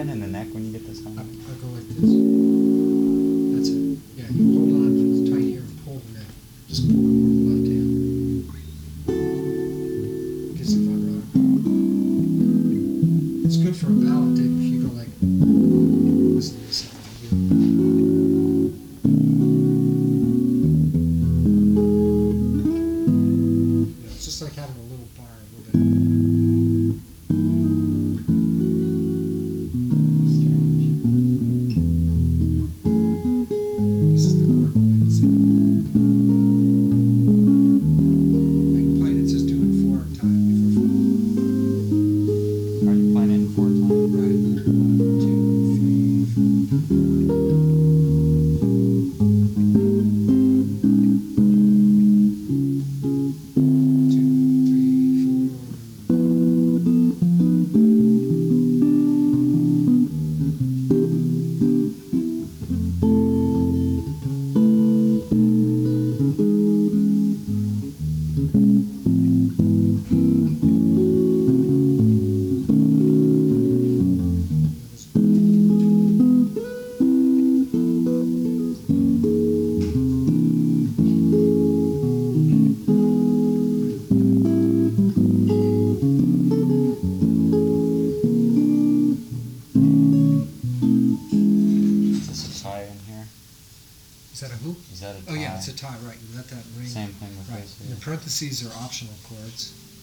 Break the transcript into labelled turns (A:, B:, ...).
A: head and the neck when you get this high?
B: I'll go like this. That's it. Yeah, you hold on tight here and pull the neck. Just pull it with the left hand. Gives it vibrato. It's good for a ballad tape if you go like listen to this. It's just like having a little bar a little bit. This is the chord point. I can play it, it's just doing 4 time before 4.
A: Are you playing it in 4 time?
B: Right. 1, 2, 3, 4.
A: Is this a tie in here?
B: Is that a hoop?
A: Is that a tie?
B: Oh yeah, it's a tie, right. You let that ring.
A: Same thing with
B: Right.
A: this
B: And
A: here.
B: the parentheses are optional chords.